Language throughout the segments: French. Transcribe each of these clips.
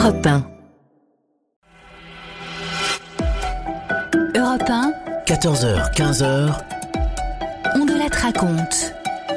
Europe 1. Europe 1. 14h, 15h. On de la raconte.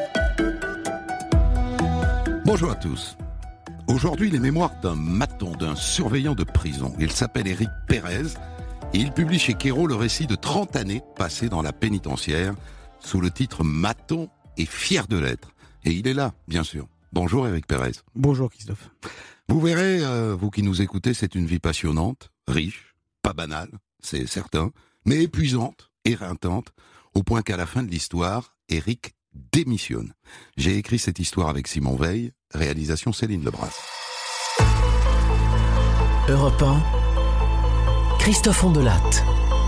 Bonjour à tous. Aujourd'hui, les mémoires d'un maton, d'un surveillant de prison. Il s'appelle Éric Pérez et il publie chez Kéro le récit de 30 années passées dans la pénitentiaire sous le titre « Maton et fier de l'être ». Et il est là, bien sûr. Bonjour Éric Pérez. Bonjour Christophe. Vous verrez, vous qui nous écoutez, c'est une vie passionnante, riche, pas banale, c'est certain, mais épuisante, éreintante, au point qu'à la fin de l'histoire, Éric démissionne. J'ai écrit cette histoire avec Simon Veil, réalisation Céline Lebras. Europe 1. Christophe Ondelatte.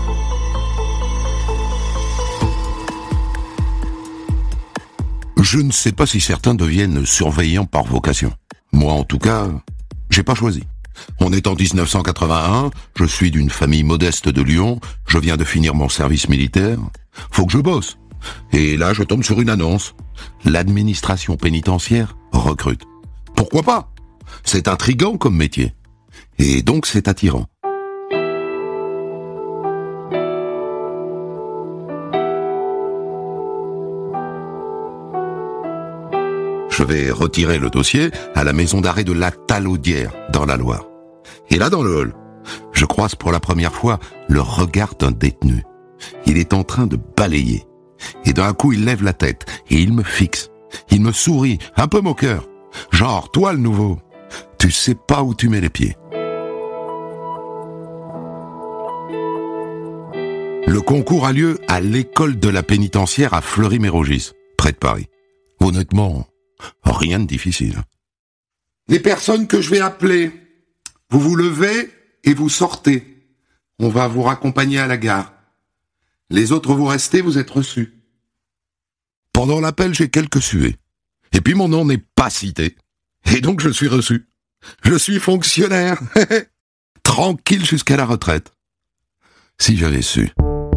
Je ne sais pas si certains deviennent surveillants par vocation. Moi, en tout cas, j'ai pas choisi. On est en 1981, je suis d'une famille modeste de Lyon, je viens de finir mon service militaire. Faut que je bosse. Et là, je tombe sur une annonce. L'administration pénitentiaire recrute. Pourquoi pas ? C'est intriguant comme métier. Et donc, c'est attirant. Je vais retirer le dossier à la maison d'arrêt de la Talaudière, dans la Loire. Et là, dans le hall, je croise pour la première fois le regard d'un détenu. Il est en train de balayer. Et d'un coup, il lève la tête et il me fixe. Il me sourit, un peu moqueur. Genre, toi le nouveau, tu sais pas où tu mets les pieds. Le concours a lieu à l'école de la pénitentiaire à Fleury-Mérogis, près de Paris. Honnêtement, rien de difficile. Les personnes que je vais appeler, vous vous levez et vous sortez. On va vous raccompagner à la gare. Les autres, vous restez, vous êtes reçus. Pendant l'appel, j'ai quelques suées. Et puis mon nom n'est pas cité. Et donc je suis reçu. Je suis fonctionnaire. Tranquille jusqu'à la retraite. Si j'avais su.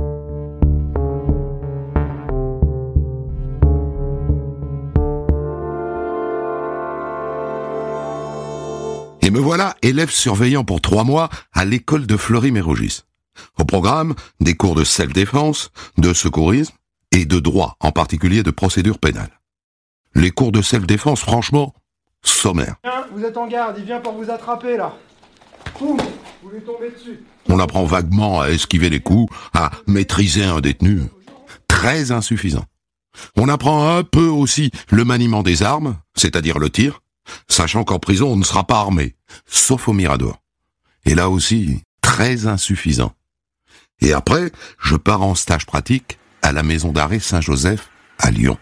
Et me voilà élève surveillant pour 3 mois à l'école de Fleury-Mérogis. Au programme, des cours de self-défense, de secourisme et de droit, en particulier de procédure pénale. Les cours de self-défense, franchement, sommaires. Vous êtes en garde, il vient pour vous attraper là. Boum, vous lui tombez dessus. On apprend vaguement à esquiver les coups, à maîtriser un détenu. Très insuffisant. On apprend un peu aussi le maniement des armes, c'est-à-dire le tir, sachant qu'en prison on ne sera pas armé, sauf au mirador. Et là aussi, très insuffisant. Et après, je pars en stage pratique à la maison d'arrêt Saint-Joseph à Lyon.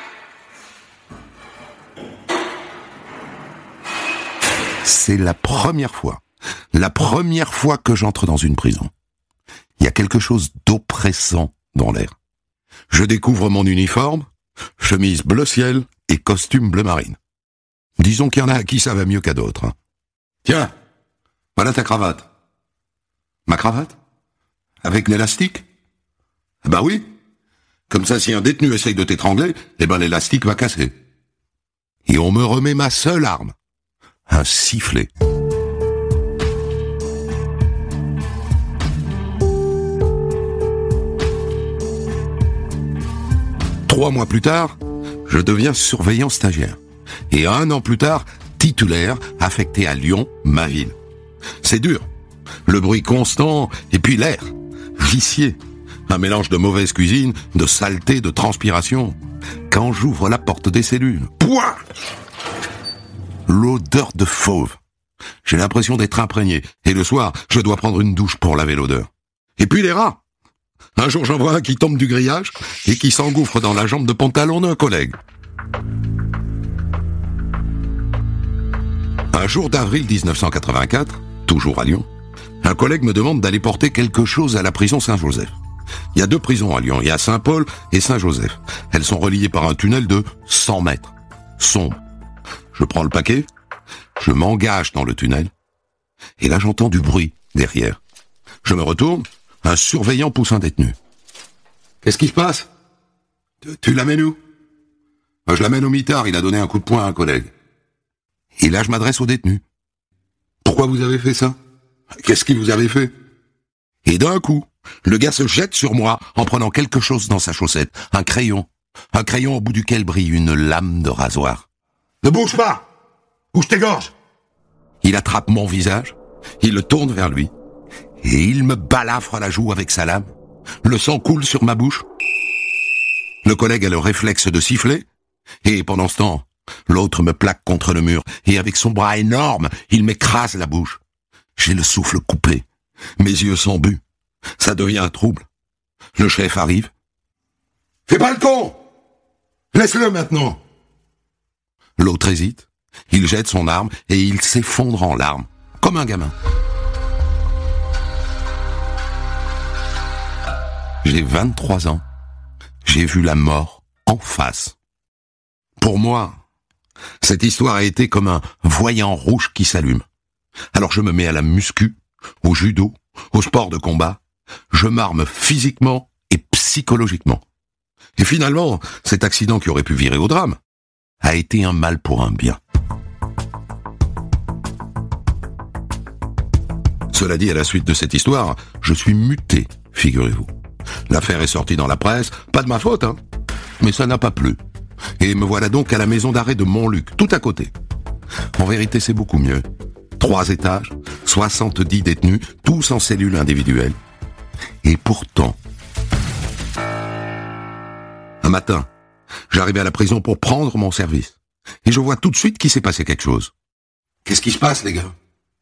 C'est la première fois que j'entre dans une prison. Il y a quelque chose d'oppressant dans l'air. Je découvre mon uniforme, chemise bleu ciel et costume bleu marine. Disons qu'il y en a à qui ça va mieux qu'à d'autres. Hein. Tiens, voilà ta cravate. Ma cravate ? Avec l'élastique ? Bah oui. Comme ça, si un détenu essaye de t'étrangler, l'élastique va casser. Et on me remet ma seule arme. Un sifflet. Trois mois plus tard, je deviens surveillant stagiaire. Et 1 an plus tard, titulaire, affecté à Lyon, ma ville. C'est dur. Le bruit constant, et puis l'air. Vicié. Un mélange de mauvaise cuisine, de saleté, de transpiration. Quand j'ouvre la porte des cellules, pouah ! L'odeur de fauve. J'ai l'impression d'être imprégné. Et le soir, je dois prendre une douche pour laver l'odeur. Et puis les rats. Un jour, j'en vois un qui tombe du grillage et qui s'engouffre dans la jambe de pantalon d'un collègue. Un jour d'avril 1984, toujours à Lyon, un collègue me demande d'aller porter quelque chose à la prison Saint-Joseph. Il y a 2 prisons à Lyon, il y a Saint-Paul et Saint-Joseph. Elles sont reliées par un tunnel de 100 mètres, sombre. Je prends le paquet, je m'engage dans le tunnel, et là j'entends du bruit derrière. Je me retourne, un surveillant pousse un détenu. « Qu'est-ce qui se passe ? Tu l'amènes où ? » Je l'amène au mitard, il a donné un coup de poing à un collègue. Et là je m'adresse au détenu. « Pourquoi vous avez fait ça? Qu'est-ce qui vous avait fait? Et d'un coup, le gars se jette sur moi en prenant quelque chose dans sa chaussette, un crayon au bout duquel brille une lame de rasoir. Ne bouge pas! Ou je t'égorge! Il attrape mon visage, il le tourne vers lui, et il me balafre la joue avec sa lame. Le sang coule sur ma bouche. Le collègue a le réflexe de siffler, et pendant ce temps, l'autre me plaque contre le mur, et avec son bras énorme, il m'écrase la bouche. J'ai le souffle coupé, mes yeux sont bus. Ça devient un trouble. Le chef arrive. Fais pas le con! Laisse-le maintenant! L'autre hésite. Il jette son arme et il s'effondre en larmes, comme un gamin. J'ai 23 ans. J'ai vu la mort en face. Pour moi, cette histoire a été comme un voyant rouge qui s'allume. Alors je me mets à la muscu, au judo, au sport de combat. Je m'arme physiquement et psychologiquement. Et finalement, cet accident qui aurait pu virer au drame a été un mal pour un bien. Cela dit, à la suite de cette histoire, je suis muté, figurez-vous. L'affaire est sortie dans la presse, pas de ma faute, hein. Mais ça n'a pas plu. Et me voilà donc à la maison d'arrêt de Montluc, tout à côté. En vérité, c'est beaucoup mieux. 3 étages, 70 détenus, tous en cellules individuelles. Et pourtant, un matin, j'arrivais à la prison pour prendre mon service. Et je vois tout de suite qu'il s'est passé quelque chose. Qu'est-ce qui se passe, les gars?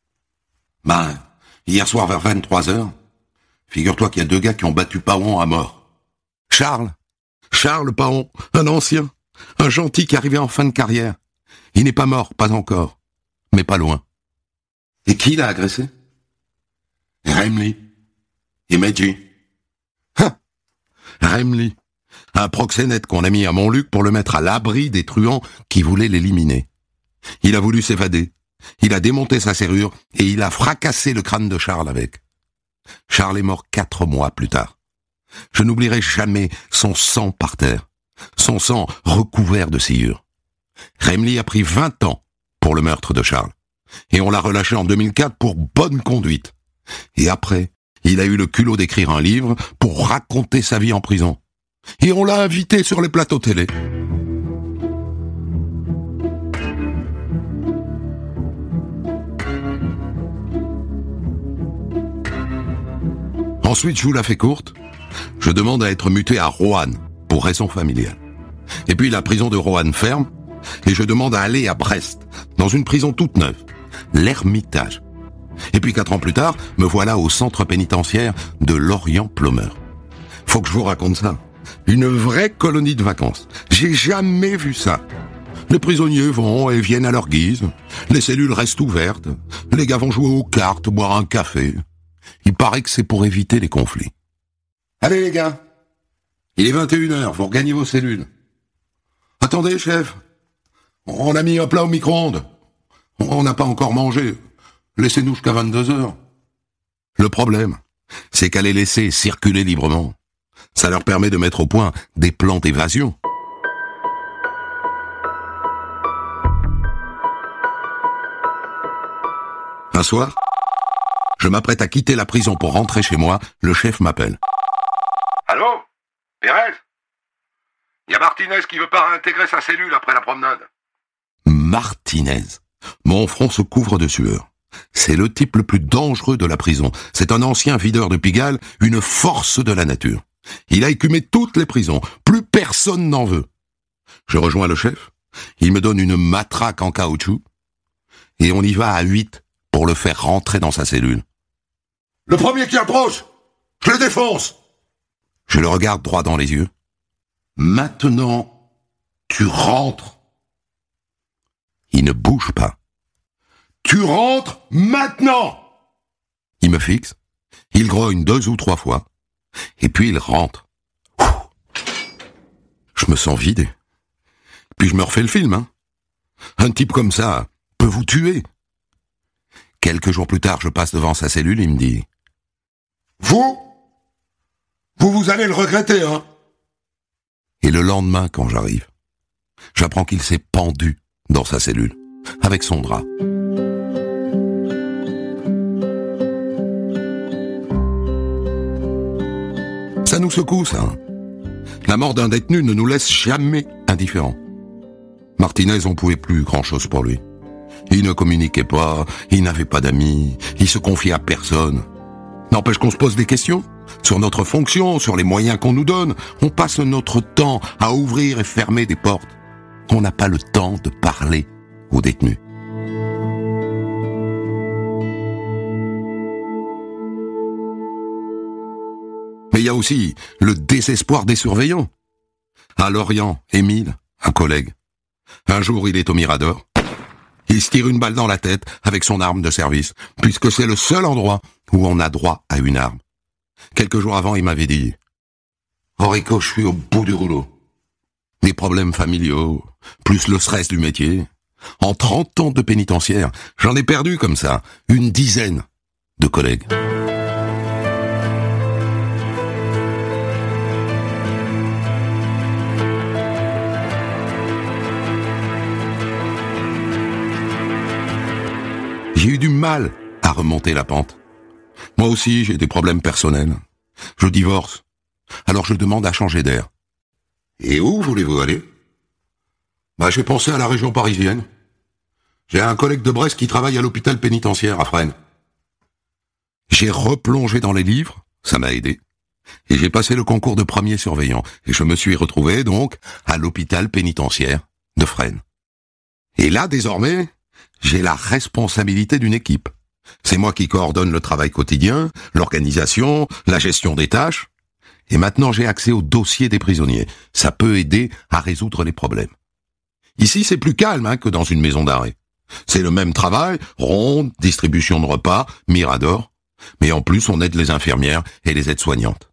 Hier soir vers 23h, figure-toi qu'il y a 2 gars qui ont battu Paon à mort. Charles Paon, un ancien, un gentil qui arrivait en fin de carrière. Il n'est pas mort, pas encore, mais pas loin. Et qui l'a agressé? Remli. Et Medji. Remli, un proxénète qu'on a mis à Montluc pour le mettre à l'abri des truands qui voulaient l'éliminer. Il a voulu s'évader. Il a démonté sa serrure et il a fracassé le crâne de Charles avec. Charles est mort 4 mois plus tard. Je n'oublierai jamais son sang par terre, son sang recouvert de sciure. Remli a pris 20 ans pour le meurtre de Charles. Et on l'a relâché en 2004 pour bonne conduite. Et après, il a eu le culot d'écrire un livre pour raconter sa vie en prison. Et on l'a invité sur les plateaux télé. Ensuite, je vous la fais courte. Je demande à être muté à Roanne, pour raison familiale. Et puis la prison de Roanne ferme, et je demande à aller à Brest, dans une prison toute neuve, l'Ermitage. Et puis 4 ans plus tard, me voilà au centre pénitentiaire de Lorient-Plomeur. Faut que je vous raconte ça. Une vraie colonie de vacances. J'ai jamais vu ça. Les prisonniers vont et viennent à leur guise. Les cellules restent ouvertes. Les gars vont jouer aux cartes, boire un café. Il paraît que c'est pour éviter les conflits. Allez les gars, il est 21h, vous regagnez vos cellules. Attendez chef, on a mis un plat au micro-ondes. On n'a pas encore mangé. Laissez-nous jusqu'à 22h. Le problème, c'est qu'à les laisser circuler librement, ça leur permet de mettre au point des plans d'évasion. Un soir, je m'apprête à quitter la prison pour rentrer chez moi, le chef m'appelle. Allô? Pérez? Il y a Martinez qui veut pas réintégrer sa cellule après la promenade. Martinez. Mon front se couvre de sueur. C'est le type le plus dangereux de la prison. C'est un ancien videur de Pigalle, une force de la nature. Il a écumé toutes les prisons. Plus personne n'en veut. Je rejoins le chef. Il me donne une matraque en caoutchouc. Et on y va à 8 pour le faire rentrer dans sa cellule. Le premier qui approche, je le défonce. Je le regarde droit dans les yeux. Maintenant, tu rentres. Il ne bouge pas. Tu rentres maintenant! Il me fixe, il grogne 2 ou 3 fois, et puis il rentre. Je me sens vidé. Puis je me refais le film, hein. Un type comme ça peut vous tuer. Quelques jours plus tard, je passe devant sa cellule, il me dit « Vous allez le regretter, hein ?» Et le lendemain, quand j'arrive, j'apprends qu'il s'est pendu dans sa cellule, avec son drap. Ça nous secoue, ça. La mort d'un détenu ne nous laisse jamais indifférents. Martinez, on pouvait plus grand-chose pour lui. Il ne communiquait pas, il n'avait pas d'amis, il se confiait à personne. N'empêche qu'on se pose des questions sur notre fonction, sur les moyens qu'on nous donne. On passe notre temps à ouvrir et fermer des portes. On n'a pas le temps de parler aux détenus. Mais il y a aussi le désespoir des surveillants. À Lorient, Émile, un collègue. Un jour, il est au Mirador. Il se tire une balle dans la tête avec son arme de service, puisque c'est le seul endroit où on a droit à une arme. Quelques jours avant, il m'avait dit « Oh Rico, je suis au bout du rouleau. Les problèmes familiaux, plus le stress du métier. En 30 ans de pénitentiaire, j'en ai perdu comme ça une dizaine de collègues. » J'ai eu du mal à remonter la pente. Moi aussi, j'ai des problèmes personnels. Je divorce. Alors je demande à changer d'air. Et où voulez-vous aller ? J'ai pensé à la région parisienne. J'ai un collègue de Brest qui travaille à l'hôpital pénitentiaire à Fresnes. J'ai replongé dans les livres, ça m'a aidé. Et j'ai passé le concours de premier surveillant. Et je me suis retrouvé donc à l'hôpital pénitentiaire de Fresnes. Et là, désormais, j'ai la responsabilité d'une équipe. C'est moi qui coordonne le travail quotidien, l'organisation, la gestion des tâches. Et maintenant, j'ai accès au dossier des prisonniers. Ça peut aider à résoudre les problèmes. Ici, c'est plus calme que dans une maison d'arrêt. C'est le même travail, ronde, distribution de repas, Mirador. Mais en plus, on aide les infirmières et les aides-soignantes.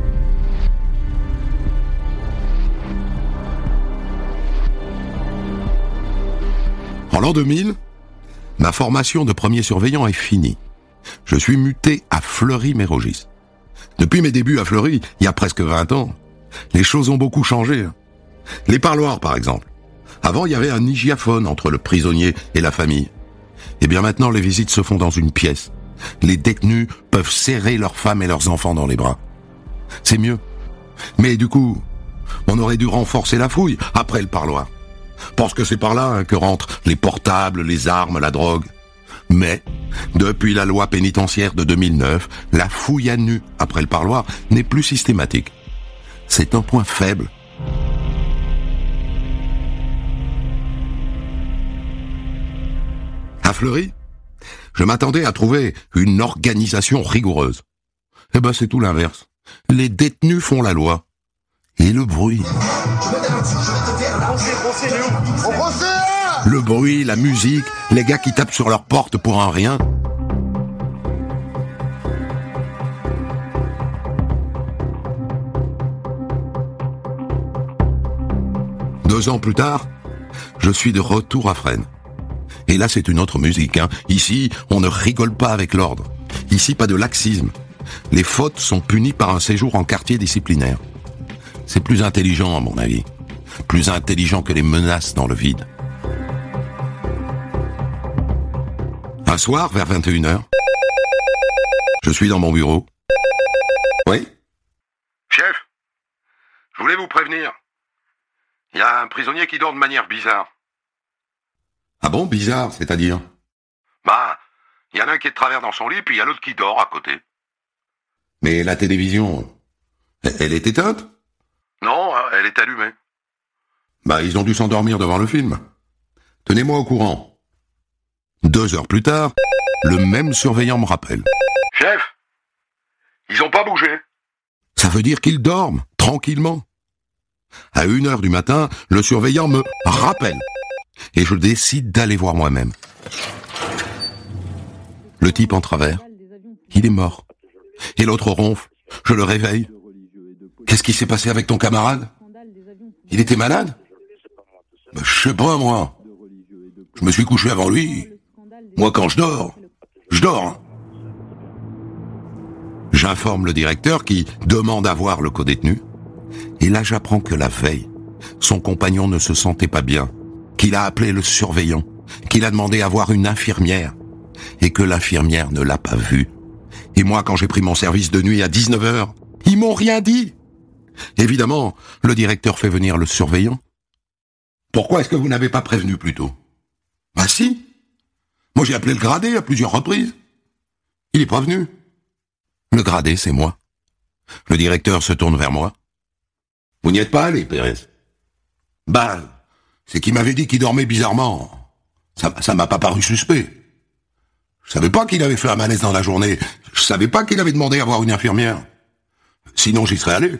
En l'an 2000, ma formation de premier surveillant est finie. Je suis muté à Fleury-Mérogis. Depuis mes débuts à Fleury, il y a presque 20 ans, les choses ont beaucoup changé. Les parloirs, par exemple. Avant, il y avait un hygiaphone entre le prisonnier et la famille. Et bien maintenant, les visites se font dans une pièce. Les détenus peuvent serrer leurs femmes et leurs enfants dans les bras. C'est mieux. Mais du coup, on aurait dû renforcer la fouille après le parloir. Parce que c'est par là que rentrent les portables, les armes, la drogue. Mais, depuis la loi pénitentiaire de 2009, la fouille à nu après le parloir n'est plus systématique. C'est un point faible. À Fleury, je m'attendais à trouver une organisation rigoureuse. Eh ben, c'est tout l'inverse. Les détenus font la loi. Et le bruit. Le bruit, la musique, les gars qui tapent sur leur porte pour un rien. Deux ans plus tard, je suis de retour à Fresnes. Et là, c'est une autre musique. Ici, on ne rigole pas avec l'ordre. Ici, pas de laxisme. Les fautes sont punies par un séjour en quartier disciplinaire. C'est plus intelligent, à mon avis. Plus intelligent que les menaces dans le vide. Un soir, vers 21h, je suis dans mon bureau. Oui ? Chef, je voulais vous prévenir. Il y a un prisonnier qui dort de manière bizarre. Ah bon, bizarre, c'est-à-dire ? Il y en a un qui est de travers dans son lit, puis il y a l'autre qui dort à côté. Mais la télévision, elle est éteinte ? Non, elle est allumée. Ils ont dû s'endormir devant le film. Tenez-moi au courant. 2 heures plus tard, le même surveillant me rappelle. Chef, ils ont pas bougé. Ça veut dire qu'ils dorment, tranquillement. À 1h du matin, le surveillant me rappelle. Et je décide d'aller voir moi-même. Le type en travers, il est mort. Et l'autre ronfle, je le réveille. Qu'est-ce qui s'est passé avec ton camarade ? Il était malade ? Je sais pas, moi. Je me suis couché avant lui. Moi, quand je dors. J'informe le directeur qui demande à voir le codétenu. Et là, j'apprends que la veille, son compagnon ne se sentait pas bien, qu'il a appelé le surveillant, qu'il a demandé à voir une infirmière, et que l'infirmière ne l'a pas vu. Et moi, quand j'ai pris mon service de nuit à 19h, ils m'ont rien dit. Évidemment, le directeur fait venir le surveillant. Pourquoi est-ce que vous n'avez pas prévenu plus tôt? Bah si. Moi j'ai appelé le gradé à plusieurs reprises. Il est pas venu. Le gradé, c'est moi. Le directeur se tourne vers moi. Vous n'y êtes pas allé, Pérez? Bah, c'est qu'il m'avait dit qu'il dormait bizarrement. Ça m'a pas paru suspect. Je savais pas qu'il avait fait un malaise dans la journée. Je savais pas qu'il avait demandé à voir une infirmière. Sinon, j'y serais allé.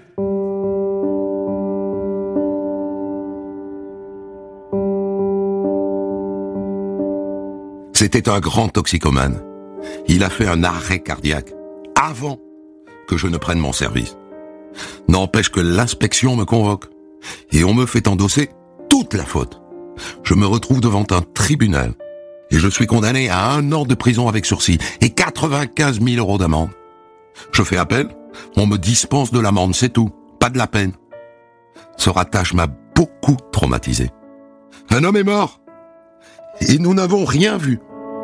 C'était un grand toxicomane. Il a fait un arrêt cardiaque avant que je ne prenne mon service. N'empêche que l'inspection me convoque et on me fait endosser toute la faute. Je me retrouve devant un tribunal et je suis condamné à 1 an de prison avec sursis et 95 000 € d'amende. Je fais appel, on me dispense de l'amende, c'est tout, pas de la peine. Ce ratage m'a beaucoup traumatisé. Un homme est mort et nous n'avons rien vu.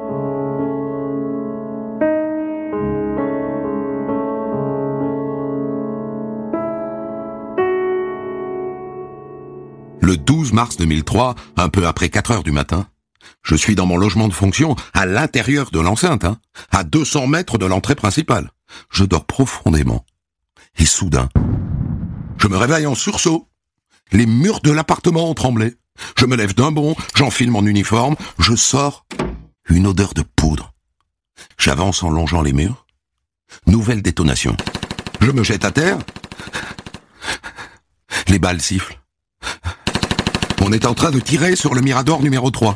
Le 12 mars 2003, un peu après 4 heures du matin, je suis dans mon logement de fonction, à l'intérieur de l'enceinte, à 200 mètres de l'entrée principale. Je dors profondément. Et soudain, je me réveille en sursaut. Les murs de l'appartement ont tremblé. Je me lève d'un bond, j'enfile mon uniforme, je sors. Une odeur de poudre. J'avance en longeant les murs. Nouvelle détonation. Je me jette à terre. Les balles sifflent. On est en train de tirer sur le Mirador numéro 3.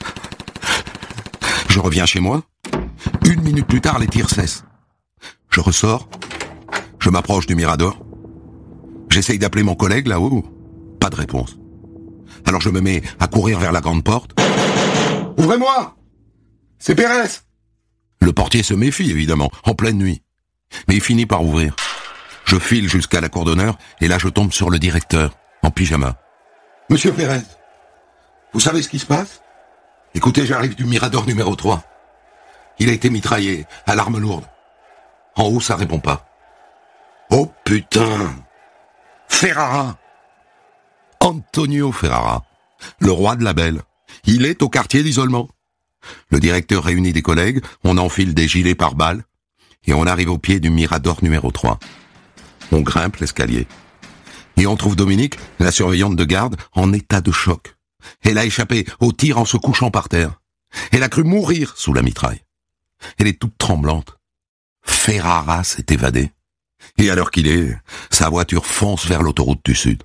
Je reviens chez moi. 1 minute plus tard, les tirs cessent. Je ressors. Je m'approche du Mirador. J'essaye d'appeler mon collègue là-haut. Pas de réponse. Alors je me mets à courir vers la grande porte. « Ouvrez-moi! C'est Pérez !» Le portier se méfie, évidemment, en pleine nuit. Mais il finit par ouvrir. Je file jusqu'à la cour d'honneur et là je tombe sur le directeur, en pyjama. « Monsieur Pérez, vous savez ce qui se passe? Écoutez, j'arrive du Mirador numéro 3. Il a été mitraillé, à l'arme lourde. En haut, ça répond pas. Oh putain! Ferrara! Antonio Ferrara, le roi de la belle. Il est au quartier d'isolement. Le directeur réunit des collègues, on enfile des gilets pare-balles, et on arrive au pied du Mirador numéro 3. On grimpe l'escalier. Et on trouve Dominique, la surveillante de garde, en état de choc. Elle a échappé au tir en se couchant par terre. Elle a cru mourir sous la mitraille. Elle est toute tremblante. Ferrara s'est évadé. Et à l'heure qu'il est, sa voiture fonce vers l'autoroute du Sud.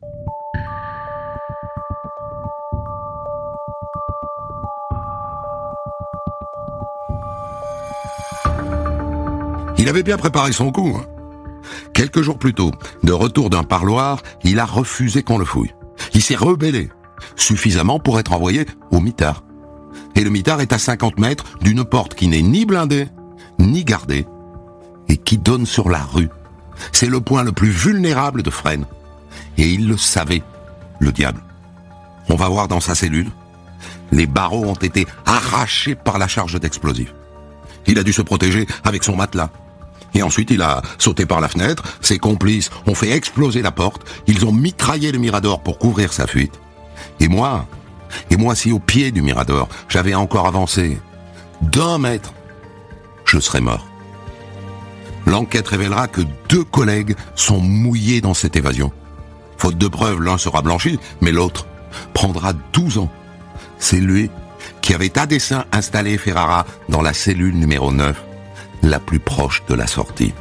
Il avait bien préparé son coup. Quelques jours plus tôt, de retour d'un parloir, il a refusé qu'on le fouille. Il s'est rebellé, suffisamment pour être envoyé au mitard. Et le mitard est à 50 mètres d'une porte qui n'est ni blindée, ni gardée, et qui donne sur la rue. C'est le point le plus vulnérable de Fresnes. Et il le savait, le diable. On va voir dans sa cellule. Les barreaux ont été arrachés par la charge d'explosifs. Il a dû se protéger avec son matelas. Et ensuite, il a sauté par la fenêtre, ses complices ont fait exploser la porte, ils ont mitraillé le Mirador pour couvrir sa fuite. Et moi, si au pied du Mirador, j'avais encore avancé d'1 mètre, je serais mort. L'enquête révélera que 2 collègues sont mouillés dans cette évasion. Faute de preuves, l'un sera blanchi, mais l'autre prendra 12 ans. C'est lui qui avait à dessein installé Ferrara dans la cellule numéro 9, la plus proche de la sortie.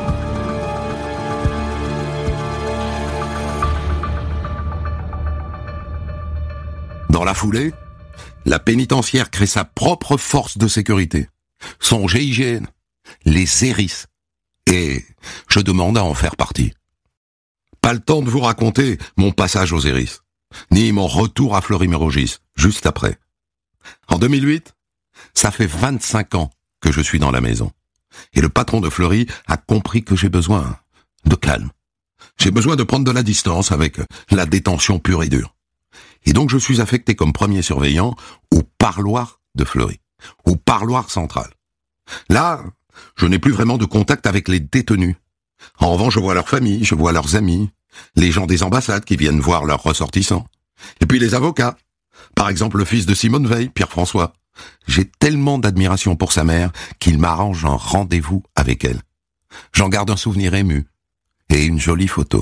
Dans la foulée, la pénitentiaire crée sa propre force de sécurité, son GIGN, les ERIS, et je demande à en faire partie. Pas le temps de vous raconter mon passage aux ERIS, ni mon retour à Fleury-Mérogis, juste après. En 2008, ça fait 25 ans que je suis dans la maison. Et le patron de Fleury a compris que j'ai besoin de calme. J'ai besoin de prendre de la distance avec la détention pure et dure. Et donc je suis affecté comme premier surveillant au parloir de Fleury, au parloir central. Là, je n'ai plus vraiment de contact avec les détenus. En revanche, je vois leurs familles, je vois leurs amis, Les gens des ambassades qui viennent voir leurs ressortissants. Et puis les avocats. Par exemple, le fils de Simone Veil, Pierre-François. J'ai tellement d'admiration pour sa mère qu'il m'arrange un rendez-vous avec elle. J'en garde un souvenir ému. Et une jolie photo.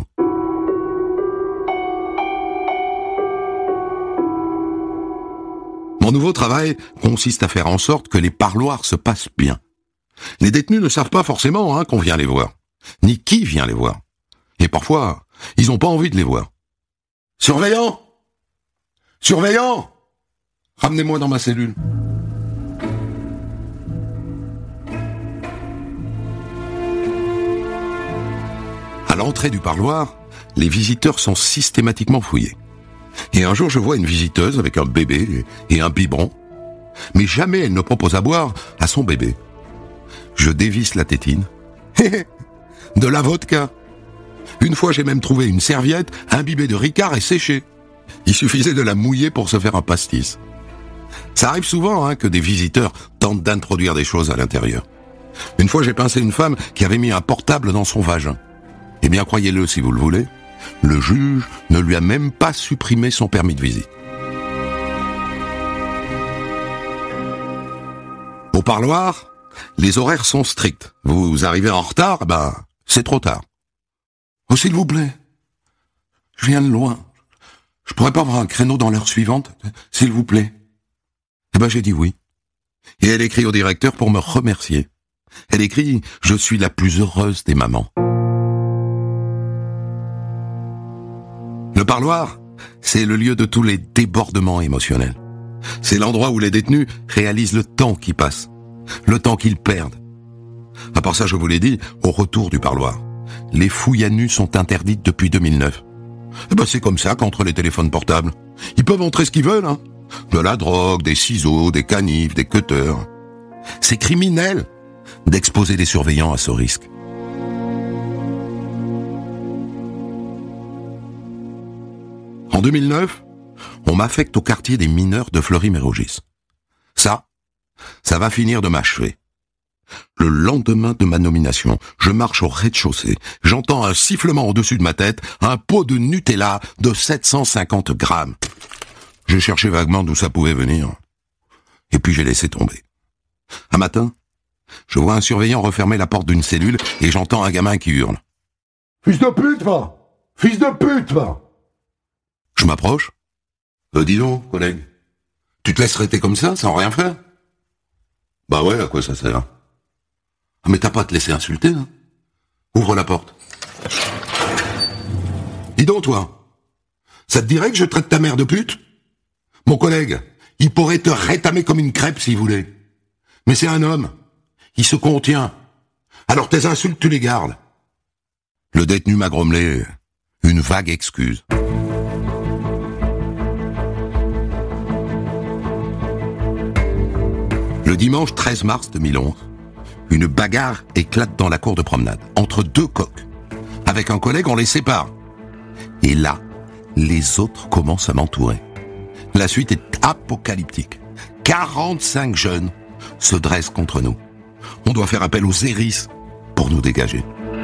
Mon nouveau travail consiste à faire en sorte que les parloirs se passent bien. Les détenus ne savent pas forcément qu'on vient les voir, ni qui vient les voir. Et parfois, ils n'ont pas envie de les voir. Surveillant ! Surveillant ! Ramenez-moi dans ma cellule. À l'entrée du parloir, les visiteurs sont systématiquement fouillés. Et un jour, je vois une visiteuse avec un bébé et un biberon. Mais jamais elle ne propose à boire à son bébé. Je dévisse la tétine. De la vodka. Une fois, j'ai même trouvé une serviette imbibée de Ricard et séchée. Il suffisait de la mouiller pour se faire un pastis. Ça arrive souvent que des visiteurs tentent d'introduire des choses à l'intérieur. Une fois, j'ai pincé une femme qui avait mis un portable dans son vagin. Eh bien, croyez-le si vous le voulez, le juge ne lui a même pas supprimé son permis de visite. Au parloir, les horaires sont stricts. Vous arrivez en retard, c'est trop tard. Oh, s'il vous plaît, je viens de loin. Je pourrais pas avoir un créneau dans l'heure suivante, s'il vous plaît. J'ai dit oui. Et elle écrit au directeur pour me remercier. Elle écrit « Je suis la plus heureuse des mamans ». Le parloir, c'est le lieu de tous les débordements émotionnels. C'est l'endroit où les détenus réalisent le temps qui passe, le temps qu'ils perdent. À part ça, je vous l'ai dit, au retour du parloir, les fouilles à nu sont interdites depuis 2009. C'est comme ça qu'entre les téléphones portables, ils peuvent entrer ce qu'ils veulent. De la drogue, des ciseaux, des canifs, des cutters. C'est criminel d'exposer les surveillants à ce risque. En 2009, on m'affecte au quartier des mineurs de Fleury-Mérogis. Ça va finir de m'achever. Le lendemain de ma nomination, je marche au rez-de-chaussée. J'entends un sifflement au-dessus de ma tête, un pot de Nutella de 750 grammes. J'ai cherché vaguement d'où ça pouvait venir. Et puis j'ai laissé tomber. Un matin, je vois un surveillant refermer la porte d'une cellule et j'entends un gamin qui hurle. « Fils de pute, va ! Fils de pute, va !» Je m'approche. Dis donc, collègue, tu te laisses traiter comme ça, sans rien faire ? Ouais, à quoi ça sert ? Mais t'as pas à te laisser insulter, Ouvre la porte. Dis donc, toi, ça te dirait que je traite ta mère de pute ? Mon collègue, il pourrait te rétamer comme une crêpe s'il voulait. Mais c'est un homme. Il se contient. Alors tes insultes, tu les gardes. Le détenu m'a grommelé une vague excuse. Le dimanche 13 mars 2011, une bagarre éclate dans la cour de promenade, entre deux coqs. Avec un collègue, on les sépare. Et là, les autres commencent à m'entourer. La suite est apocalyptique. 45 jeunes se dressent contre nous. On doit faire appel aux hérisses pour nous dégager.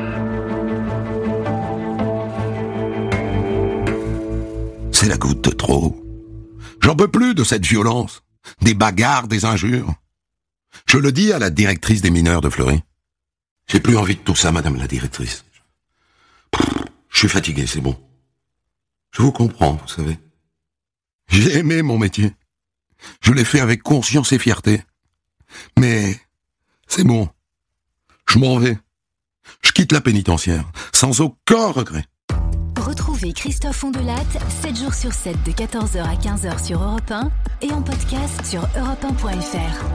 C'est la goutte de trop. J'en peux plus de cette violence, des bagarres, des injures. Je le dis à la directrice des mineurs de Fleury. J'ai plus envie de tout ça, madame la directrice. Je suis fatigué, c'est bon. Je vous comprends, vous savez. J'ai aimé mon métier. Je l'ai fait avec conscience et fierté. Mais c'est bon. Je m'en vais. Je quitte la pénitentiaire, sans aucun regret. Retrouvez Christophe Ondelat 7 jours sur 7 de 14h à 15h sur Europe 1 et en podcast sur europe1.fr.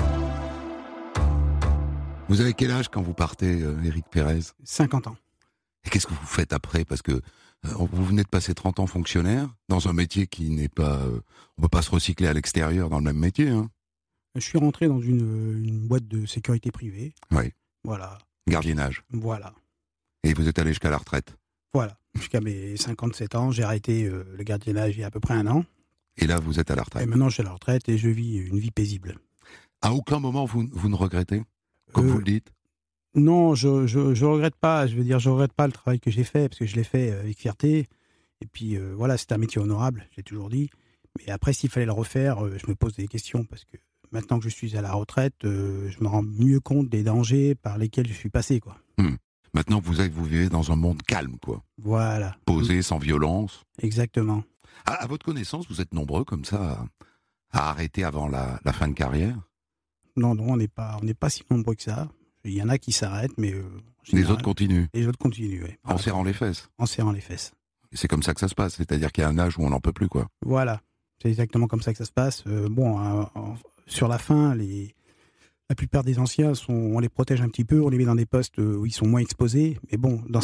Vous avez quel âge quand vous partez, Éric Pérez ? 50 ans. Et qu'est-ce que vous faites après ? Parce que vous venez de passer 30 ans fonctionnaire, dans un métier qui n'est pas... on ne peut pas se recycler à l'extérieur dans le même métier. Je suis rentré dans une boîte de sécurité privée. Oui. Voilà. Gardiennage. Voilà. Et vous êtes allé jusqu'à la retraite. Voilà. Jusqu'à mes 57 ans, j'ai arrêté le gardiennage il y a à peu près 1 an. Et là, vous êtes à la retraite. Et maintenant, je suis à la retraite et je vis une vie paisible. À aucun moment, vous ne regrettez ? Comme vous le dites ? Non, je regrette pas. Je veux dire, je regrette pas le travail que j'ai fait parce que je l'ai fait avec fierté. Et puis voilà, c'est un métier honorable, j'ai toujours dit. Mais après, s'il fallait le refaire, je me pose des questions parce que maintenant que je suis à la retraite, je me rends mieux compte des dangers par lesquels je suis passé, quoi. Maintenant, vous vivez dans un monde calme, quoi. Voilà. Posé, sans violence. Exactement. À votre connaissance, vous êtes nombreux comme ça à arrêter avant la fin de carrière? Non, on n'est pas si nombreux que ça. Il y en a qui s'arrêtent, mais Les autres continuent, les autres continuent, oui. en serrant les fesses. En serrant les fesses. Et c'est comme ça que ça se passe, c'est-à-dire qu'il y a un âge où on n'en peut plus, quoi. Voilà, c'est exactement comme ça que ça se passe. Sur la fin, la plupart des anciens, on les protège un petit peu, on les met dans des postes où ils sont moins exposés. Mais bon, dans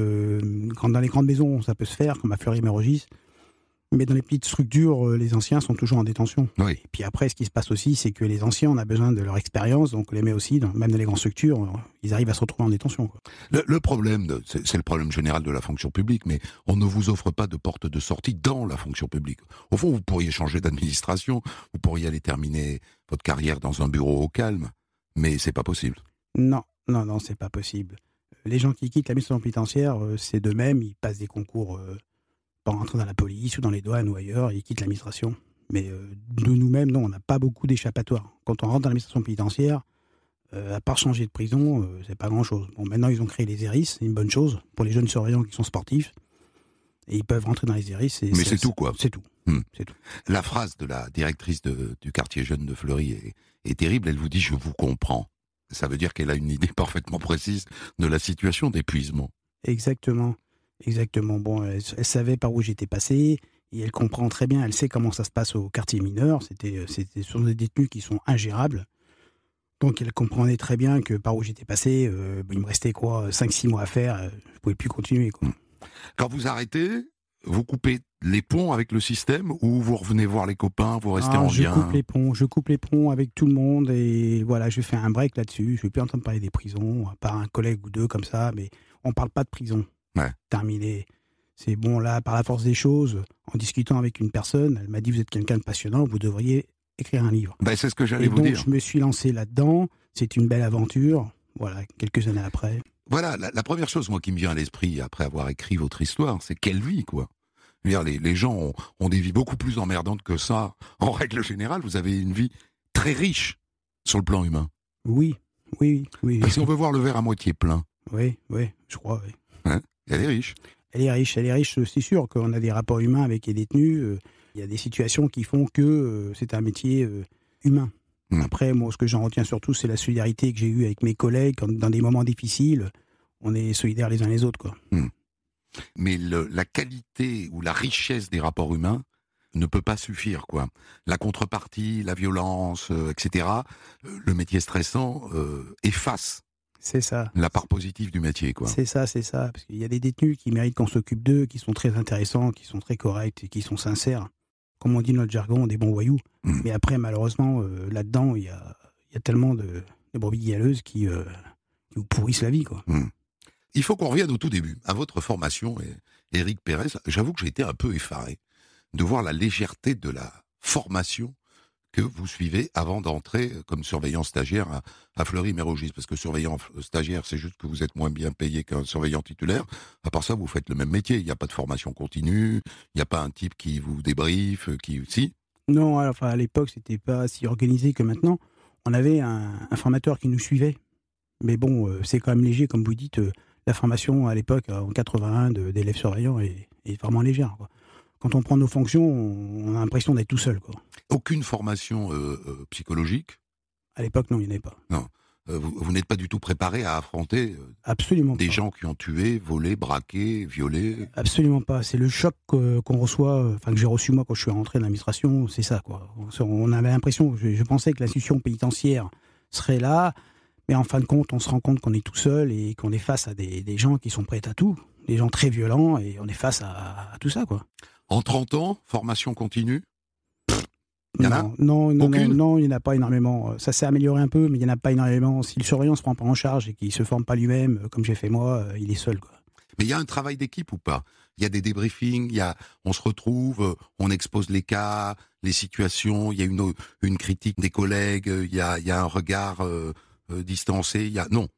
les grandes maisons, ça peut se faire, comme à Fleury-Mérogis. Mais dans les petites structures, les anciens sont toujours en détention. Oui. Et puis après, ce qui se passe aussi, c'est que les anciens, on a besoin de leur expérience, donc on les met aussi, même dans les grandes structures, ils arrivent à se retrouver en détention, quoi. Le problème, c'est le problème général de la fonction publique, mais on ne vous offre pas de porte de sortie dans la fonction publique. Au fond, vous pourriez changer d'administration, vous pourriez aller terminer votre carrière dans un bureau au calme, mais c'est pas possible. Non, c'est pas possible. Les gens qui quittent l'administration pénitentiaire, c'est d'eux-mêmes, ils passent des concours pour rentrer dans la police ou dans les douanes ou ailleurs, ils quittent l'administration. Mais de nous-mêmes, non, on n'a pas beaucoup d'échappatoires. Quand on rentre dans l'administration pénitentiaire, à part changer de prison, c'est pas grand-chose. Bon, maintenant, ils ont créé les ERIS, c'est une bonne chose pour les jeunes surveillants qui sont sportifs. Et ils peuvent rentrer dans les ERIS. Mais c'est tout, quoi. C'est tout. C'est tout. La phrase de la directrice du quartier jeune de Fleury est terrible. Elle vous dit « je vous comprends ». Ça veut dire qu'elle a une idée parfaitement précise de la situation d'épuisement. Exactement. Bon, elle savait par où j'étais passé et elle comprend très bien. Elle sait comment ça se passe au quartier mineur. Ce sont des détenus qui sont ingérables. Donc elle comprenait très bien que par où j'étais passé, il me restait 5-6 mois à faire. Je pouvais plus continuer, quoi. Quand vous arrêtez, vous coupez les ponts avec le système ou vous revenez voir les copains, vous restez en lien? Je coupe les ponts avec tout le monde et voilà, je fais un break là-dessus. Je ne vais plus entendre parler des prisons, à part un collègue ou deux comme ça, mais on ne parle pas de prison. Ouais. Terminé. C'est bon, là, par la force des choses, en discutant avec une personne, elle m'a dit « Vous êtes quelqu'un de passionnant, vous devriez écrire un livre ». C'est ce que j'allais et vous donc, dire. Je me suis lancé là-dedans. C'est une belle aventure. Voilà, quelques années après. Voilà, la première chose, moi, qui me vient à l'esprit après avoir écrit votre histoire, c'est quelle vie, quoi. Je veux dire, les gens ont des vies beaucoup plus emmerdantes que ça. En règle générale, vous avez une vie très riche sur le plan humain. Oui. Si on veut voir le verre à moitié plein. Oui, je crois, oui. Hein, elle est riche. Elle est riche, c'est sûr qu'on a des rapports humains avec les détenus. Il y a des situations qui font que c'est un métier humain. Après, moi, ce que j'en retiens surtout, c'est la solidarité que j'ai eue avec mes collègues. Dans des moments difficiles, on est solidaires les uns les autres, quoi. Mais la qualité ou la richesse des rapports humains ne peut pas suffire, quoi. La contrepartie, la violence, etc., le métier stressant efface. C'est ça. La part positive du métier, quoi. C'est ça. Parce qu'il y a des détenus qui méritent qu'on s'occupe d'eux, qui sont très intéressants, qui sont très corrects et qui sont sincères. Comme on dit dans notre jargon, des bons voyous. Mais après, malheureusement, là-dedans, il y a tellement de brebis galeuses qui vous pourrissent la vie, quoi. Il faut qu'on revienne au tout début, à votre formation, Éric Pérez. J'avoue que j'ai été un peu effaré de voir la légèreté de la formation que vous suivez avant d'entrer comme surveillant stagiaire à Fleury-Mérogis. Parce que surveillant stagiaire, c'est juste que vous êtes moins bien payé qu'un surveillant titulaire. À part ça, vous faites le même métier. Il n'y a pas de formation continue, il n'y a pas un type qui vous débriefe, si. Non, à l'époque, c'était pas si organisé que maintenant. On avait un formateur qui nous suivait. Mais bon, c'est quand même léger, comme vous dites. La formation à l'époque, en 81, d'élèves surveillants est vraiment légère, quoi. Quand on prend nos fonctions, on a l'impression d'être tout seul, quoi. Aucune formation psychologique? À l'époque, non, il n'y en avait pas. Non. Vous n'êtes pas du tout préparé à affronter Absolument des pas. gens qui ont tué, volé, braqué, violé? Absolument pas. C'est le choc qu'on reçoit, que j'ai reçu moi quand je suis rentré dans l'administration, c'est ça, quoi. On avait l'impression, je pensais que l'institution pénitentiaire serait là, mais en fin de compte, on se rend compte qu'on est tout seul et qu'on est face à des gens qui sont prêts à tout, des gens très violents, et on est face à tout ça, quoi. En 30 ans, formation continue? Il y en a? Non, Aucune? il n'y en a pas énormément. Ça s'est amélioré un peu, mais il n'y en a pas énormément. Si le surveillant ne se prend pas en charge et qu'il ne se forme pas lui-même, comme j'ai fait moi, il est seul, quoi. Mais il y a un travail d'équipe ou pas? Il y a des débriefings, on se retrouve, on expose les cas, les situations, il y a une critique des collègues, il y a un regard distancé, non,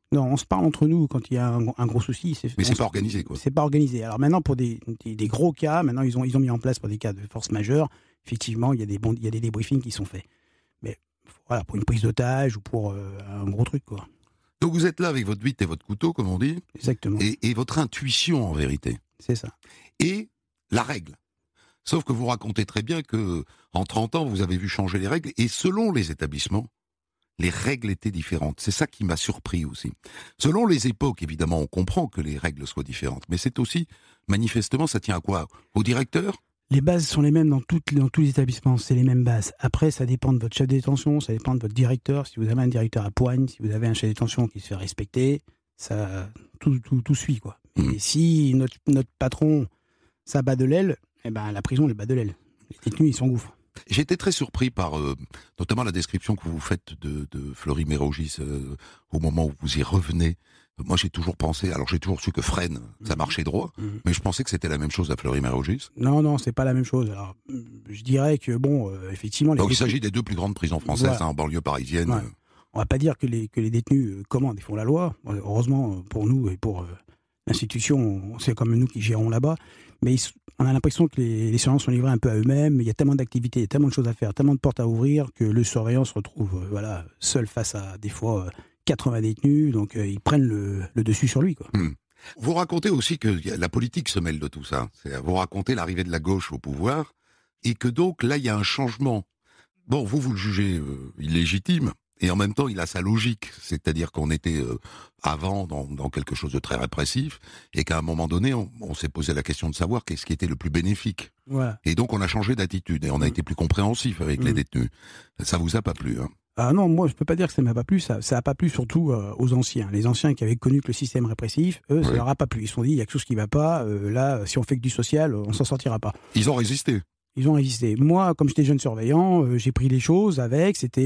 Non, on se parle entre nous quand il y a un gros souci. Mais c'est pas organisé, quoi. C'est pas organisé. Alors maintenant, pour des gros cas, maintenant ils ont mis en place pour des cas de force majeure, effectivement, il y a des débriefings qui sont faits. Mais voilà, pour une prise d'otage ou pour un gros truc, quoi. Donc vous êtes là avec votre bite et votre couteau, comme on dit. Exactement. Et votre intuition, en vérité. C'est ça. Et la règle. Sauf que vous racontez très bien que en 30 ans, vous avez vu changer les règles. Et selon les établissements, les règles étaient différentes. C'est ça qui m'a surpris aussi. Selon les époques, évidemment, on comprend que les règles soient différentes. Mais c'est aussi, manifestement, ça tient à quoi? Au directeur? Les bases sont les mêmes dans tous les établissements, c'est les mêmes bases. Après, ça dépend de votre chef de détention, ça dépend de votre directeur. Si vous avez un directeur à poigne, si vous avez un chef de détention qui se fait respecter, ça, tout suit, quoi. Et si notre patron, ça bat de l'aile, eh ben, la prison, elle bat de l'aile. Les détenus, ils s'engouffrent. J'étais très surpris par notamment la description que vous faites de Fleury-Mérogis au moment où vous y revenez. Moi, j'ai toujours su que Fresnes, ça marchait droit, mais je pensais que c'était la même chose à Fleury-Mérogis. Non, c'est pas la même chose. Alors, je dirais que, effectivement... Donc, il s'agit des deux plus grandes prisons françaises, en banlieue parisienne. Ouais. On va pas dire que les détenus commandent et font la loi. Heureusement, pour nous et pour l'institution, c'est comme nous qui gérons là-bas. Mais on a l'impression que les surveillants sont livrés un peu à eux-mêmes. Il y a tellement d'activités, il y a tellement de choses à faire, tellement de portes à ouvrir que le surveillant se retrouve seul face à, des fois, 80 détenus. Donc, ils prennent le dessus sur lui, quoi. Vous racontez aussi que la politique se mêle de tout ça. Vous racontez l'arrivée de la gauche au pouvoir et que donc, là, il y a un changement. Bon, vous le jugez illégitime. Et en même temps, il a sa logique, c'est-à-dire qu'on était avant dans quelque chose de très répressif, et qu'à un moment donné, on s'est posé la question de savoir qu'est-ce qui était le plus bénéfique. Voilà. Et donc on a changé d'attitude, et on a été plus compréhensif avec les détenus. Ça vous a pas plu, hein? Ah non, moi je peux pas dire que ça m'a pas plu, ça a pas plu surtout aux anciens. Les anciens qui avaient connu que le système répressif, eux, ça leur a pas plu. Ils se sont dit, il y a quelque chose qui va pas, là, si on fait que du social, on s'en sortira pas. Ils ont résisté. Ils ont résisté. Moi, comme j'étais jeune surveillant, j'ai pris les choses avec. C'était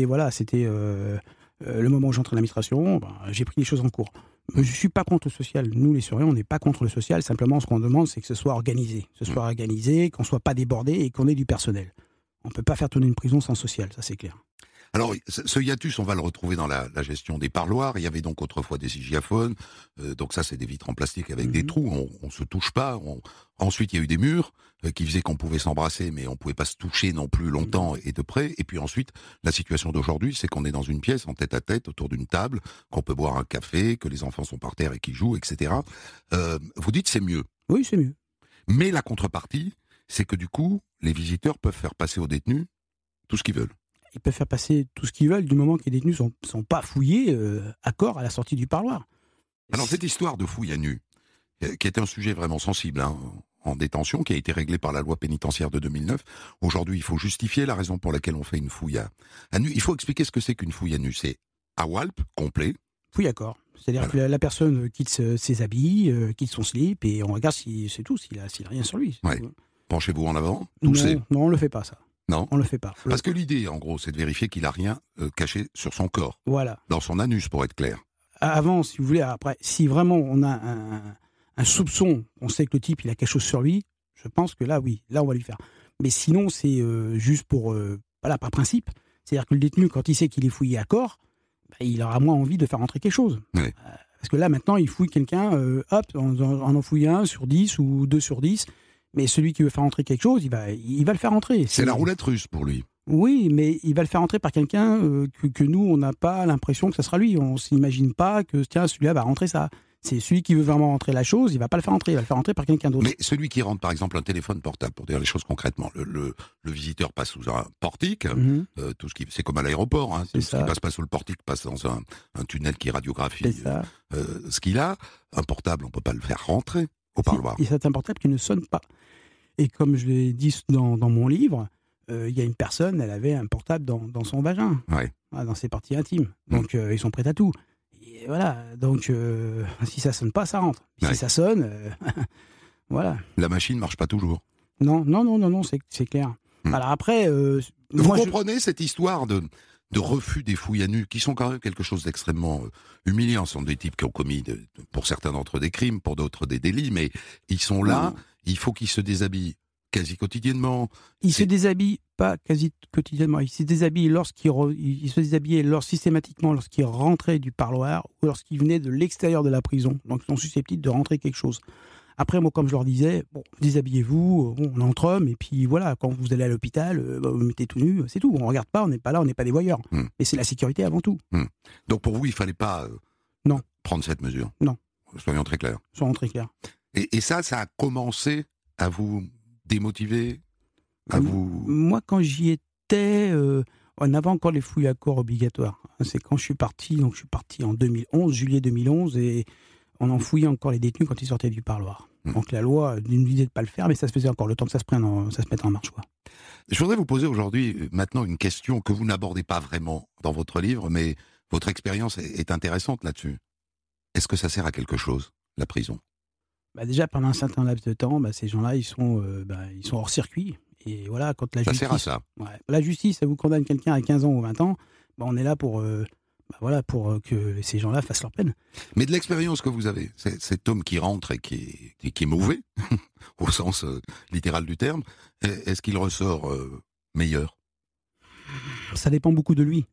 le moment où j'entrais dans l'administration. J'ai pris les choses en cours. Je suis pas contre le social. Nous, les surveillants, on n'est pas contre le social. Simplement, ce qu'on demande, c'est que ce soit organisé. Qu'on soit pas débordé et qu'on ait du personnel. On peut pas faire tourner une prison sans social, ça c'est clair. Alors, ce hiatus, on va le retrouver dans la gestion des parloirs. Il y avait donc autrefois des hygiaphones. Donc ça, c'est des vitres en plastique avec des trous. On se touche pas. Ensuite, il y a eu des murs qui faisaient qu'on pouvait s'embrasser, mais on pouvait pas se toucher non plus longtemps et de près. Et puis ensuite, la situation d'aujourd'hui, c'est qu'on est dans une pièce en tête à tête autour d'une table, qu'on peut boire un café, que les enfants sont par terre et qu'ils jouent, etc. Vous dites c'est mieux. Oui, c'est mieux. Mais la contrepartie, c'est que du coup, les visiteurs peuvent faire passer aux détenus tout ce qu'ils veulent. Ils peuvent faire passer tout ce qu'ils veulent du moment que les détenus sont pas fouillés à corps à la sortie du parloir. Alors cette histoire de fouille à nu, qui était un sujet vraiment sensible en détention, qui a été réglé par la loi pénitentiaire de 2009, aujourd'hui il faut justifier la raison pour laquelle on fait une fouille à nu. Il faut expliquer ce que c'est qu'une fouille à nu. C'est à Walp, complet. Fouille à corps. C'est-à-dire que la personne quitte ses habits, quitte son slip, et on regarde s'il a rien sur lui. Ouais. Penchez-vous en avant, toussez. Non, on le fait pas ça. Non, on le fait pas. Parce que l'idée, en gros, c'est de vérifier qu'il a rien caché sur son corps. Voilà. Dans son anus, pour être clair. Avant, si vous voulez, après, si vraiment on a un soupçon, on sait que le type, il a quelque chose sur lui, je pense que là, oui, là, on va lui faire. Mais sinon, c'est juste par principe. C'est-à-dire que le détenu, quand il sait qu'il est fouillé à corps, il aura moins envie de faire rentrer quelque chose. Oui. Parce que là, maintenant, il fouille quelqu'un, en fouille 1 sur 10 ou 2 sur 10. Mais celui qui veut faire entrer quelque chose, il va le faire entrer. C'est la roulette russe pour lui. Oui, mais il va le faire entrer par quelqu'un que nous, on n'a pas l'impression que ça sera lui. On ne s'imagine pas que tiens, celui-là va rentrer ça. C'est celui qui veut vraiment rentrer la chose, il ne va pas le faire entrer, il va le faire entrer par quelqu'un d'autre. Mais celui qui rentre, par exemple, un téléphone portable, pour dire les choses concrètement, le visiteur passe sous un portique, tout ce qui, c'est comme à l'aéroport, tout ce qui passe pas sous le portique passe dans un tunnel qui radiographie ce qu'il a. Un portable, on ne peut pas le faire rentrer au parloir. C'est un portable qui ne sonne pas. Et comme je l'ai dit dans mon livre, il y a une personne, elle avait un portable dans son vagin, dans ses parties intimes. Donc ils sont prêts à tout. Et voilà, donc si ça sonne pas, ça rentre. Si ça sonne, voilà. La machine marche pas toujours. Non, c'est clair. Alors après... vous comprenez cette histoire de refus des fouilles à nu, qui sont quand même quelque chose d'extrêmement humiliant. Ce sont des types qui ont commis, pour certains d'entre eux, des crimes, pour d'autres des délits, mais ils sont là, il faut qu'ils se déshabillent quasi quotidiennement. Il se déshabille pas quasi quotidiennement. Il se déshabille il se déshabillait systématiquement lorsqu'il rentrait du parloir ou lorsqu'il venait de l'extérieur de la prison. Donc ils sont susceptibles de rentrer quelque chose. Après, moi, comme je leur disais, bon, déshabillez-vous, on est entre hommes, et puis voilà, quand vous allez à l'hôpital, vous mettez tout nu, c'est tout. On ne regarde pas, on n'est pas là, on n'est pas des voyeurs. Mais c'est la sécurité avant tout. Donc pour vous, il ne fallait pas non. prendre cette mesure. Non. Soyons très clairs. Soyons très clairs. Et ça a commencé à vous démotiver, Moi, quand j'y étais, on avait encore les fouilles à corps obligatoires. C'est quand je suis parti, donc je suis parti en 2011, juillet 2011, et on en fouillait encore les détenus quand ils sortaient du parloir. Donc la loi nous disait de ne pas le faire, mais ça se faisait encore le temps que ça se mette en marche, quoi. Je voudrais vous poser aujourd'hui, maintenant, une question que vous n'abordez pas vraiment dans votre livre, mais votre expérience est intéressante là-dessus. Est-ce que ça sert à quelque chose, la prison ? Déjà, pendant un certain laps de temps, ces gens-là, ils sont hors circuit. Et voilà, quand la justice... Ça sert à ça. Ouais, la justice, ça vous condamne quelqu'un à 15 ans ou 20 ans, on est là pour que ces gens-là fassent leur peine. Mais de l'expérience que vous avez, cet homme qui rentre et qui est mauvais, au sens littéral du terme, est-ce qu'il ressort meilleur ? Ça dépend beaucoup de lui.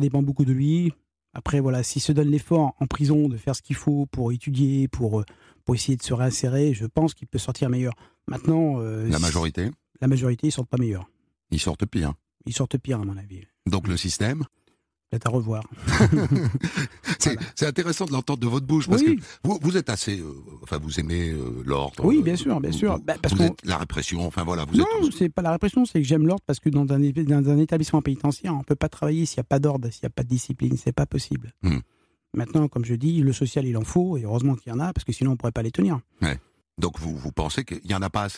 Après, voilà, s'il se donne l'effort en prison de faire ce qu'il faut pour étudier, pour essayer de se réinsérer, je pense qu'il peut sortir meilleur. Maintenant... la majorité ? La majorité, ils sortent pas meilleurs. Ils sortent pire. Ils sortent pire, à mon avis. Donc le système ? Peut-être à revoir. C'est intéressant de l'entendre de votre bouche, parce que vous êtes assez... vous aimez l'ordre. Oui, bien sûr. Vous êtes la répression, Non, c'est pas la répression, c'est que j'aime l'ordre, parce que dans un établissement pénitentiaire, on ne peut pas travailler s'il n'y a pas d'ordre, s'il n'y a pas de discipline, c'est pas possible. Maintenant, comme je dis, le social, il en faut, et heureusement qu'il y en a, parce que sinon, on ne pourrait pas les tenir. Ouais. Donc vous pensez qu'il n'y en a pas assez ?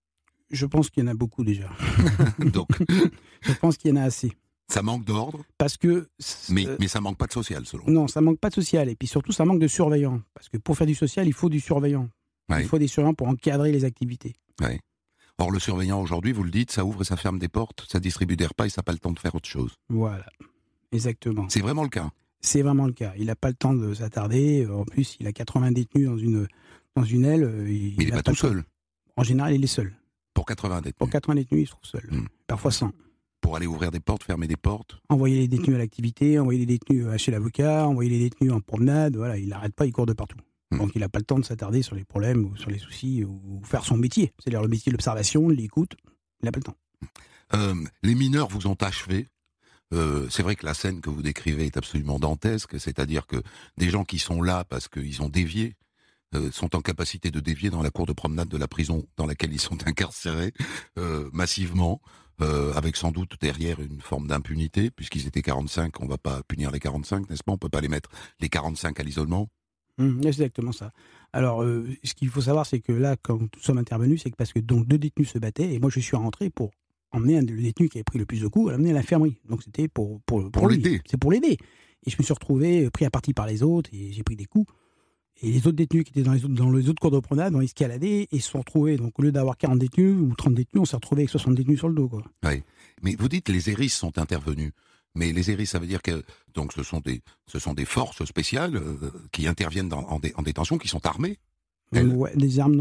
Je pense qu'il y en a beaucoup, déjà. Donc, je pense qu'il y en a assez. Ça manque d'ordre, parce que mais ça manque pas de social, selon vous. Non, ça manque pas de social, et puis surtout ça manque de surveillants, parce que pour faire du social, il faut du surveillant. Il faut des surveillants pour encadrer les activités. Ouais. Or le surveillant aujourd'hui, vous le dites, ça ouvre et ça ferme des portes, ça distribue des repas et ça n'a pas le temps de faire autre chose. Voilà, exactement. C'est vraiment le cas. C'est vraiment le cas. Il n'a pas le temps de s'attarder. En plus, il a 80 détenus dans une aile. Mais il n'est pas tout seul. En général, il est seul. Pour 80 détenus. Pour 80 détenus, il se trouve seul. Parfois 100. Pour aller ouvrir des portes, fermer des portes. Envoyer les détenus à l'activité, envoyer les détenus chez l'avocat, envoyer les détenus en promenade. Voilà, il n'arrête pas, il court de partout. Donc il n'a pas le temps de s'attarder sur les problèmes ou sur les soucis ou faire son métier. C'est-à-dire le métier de l'observation, de l'écoute. Il n'a pas le temps. Les mineurs vous ont achevé. C'est vrai que la scène que vous décrivez est absolument dantesque. C'est-à-dire que des gens qui sont là parce qu'ils ont dévié sont en capacité de dévier dans la cour de promenade de la prison dans laquelle ils sont incarcérés massivement. Avec sans doute derrière une forme d'impunité, puisqu'ils étaient 45, on ne va pas punir les 45, n'est-ce pas ? On ne peut pas les mettre les 45 à l'isolement. C'est exactement ça. Alors, ce qu'il faut savoir, c'est que là, quand nous sommes intervenus, c'est que parce que donc 2 détenus se battaient, et moi je suis rentré pour emmener le détenu qui avait pris le plus de coups, à l'amener à l'infirmerie. Donc c'était pour l'aider. C'est pour l'aider. Et je me suis retrouvé pris à partie par les autres, et j'ai pris des coups. Et les autres détenus qui étaient dans les autres cours de promenade ont escaladé et se sont retrouvés. Donc au lieu d'avoir 40 détenus ou 30 détenus, on s'est retrouvé avec 60 détenus sur le dos, quoi. Oui. Mais vous dites les ERIS sont intervenus. Mais les ERIS, ça veut dire que donc ce sont des forces spéciales qui interviennent en détention, qui sont armées. Ouais, des armes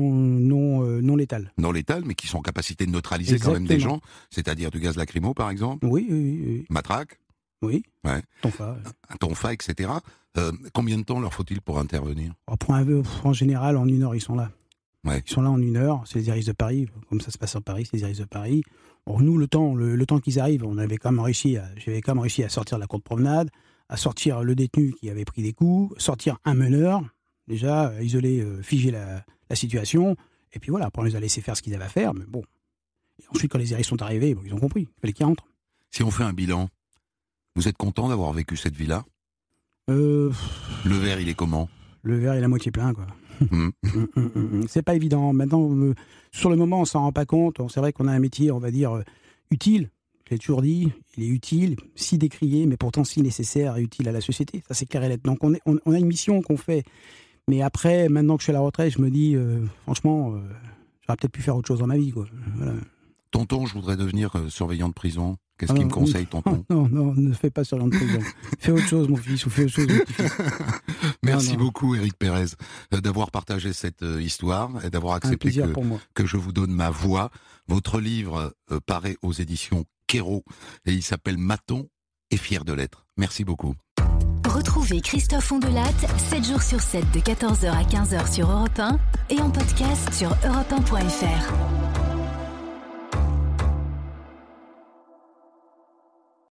non létales. Non létales, mais qui sont en capacité de neutraliser quand même des gens, c'est-à-dire du gaz lacrymo, par exemple. Oui. Matraque. Oui. Ouais. Tonfa. Un tonfa, etc. Combien de temps leur faut-il pour intervenir ? En général, en 1 heure, ils sont là. Ouais. Ils sont là en 1 heure. C'est les ERIS de Paris. Comme ça se passe en Paris, c'est les ERIS de Paris. Bon, nous, le temps qu'ils arrivent, j'avais quand même réussi à sortir de la cour de promenade, à sortir le détenu qui avait pris des coups, sortir un meneur, déjà, isoler, figer la situation. Et puis voilà, après, on les a laissés faire ce qu'ils avaient à faire. Mais bon. Et ensuite, quand les ERIS sont arrivés, ils ont compris. Il fallait qu'ils rentrent. Si on fait un bilan, vous êtes content d'avoir vécu cette vie-là ? Le verre, il est comment ? Le verre est la moitié plein, quoi. C'est pas évident. Maintenant, sur le moment, on s'en rend pas compte. C'est vrai qu'on a un métier, on va dire, utile. Je l'ai toujours dit, il est utile, si décrié, mais pourtant si nécessaire et utile à la société. Ça, c'est clair et net. Donc, on a une mission qu'on fait. Mais après, maintenant que je suis à la retraite, je me dis, franchement, j'aurais peut-être pu faire autre chose dans ma vie, quoi. Voilà. Tonton, je voudrais devenir surveillant de prison. Qu'est-ce qu'il me conseille, tonton? Non, ne fais pas sur de prison. Fais autre chose, mon fils, ou fais autre chose, mon petit-fils. Merci beaucoup, Éric Pérez, d'avoir partagé cette histoire et d'avoir accepté que je vous donne ma voix. Votre livre paraît aux éditions Kéro et il s'appelle Maton et fier de l'être. Merci beaucoup. Retrouvez Christophe Ondelat 7 jours sur 7 de 14h à 15h sur Europe 1 et en podcast sur europe1.fr.